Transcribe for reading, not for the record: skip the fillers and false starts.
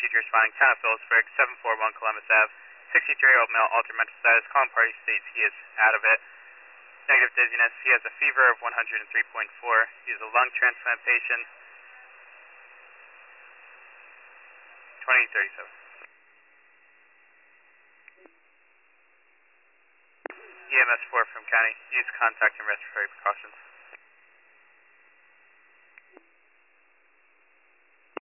procedure responding. Town of Phillipsburg, 741 Columbus Ave. 63-year-old male, altered mental status. Calling party states he is out of it. Negative dizziness. He has a fever of 103.4. He is a lung transplant patient. 2037. EMS 4 from county. Use contact and respiratory precautions.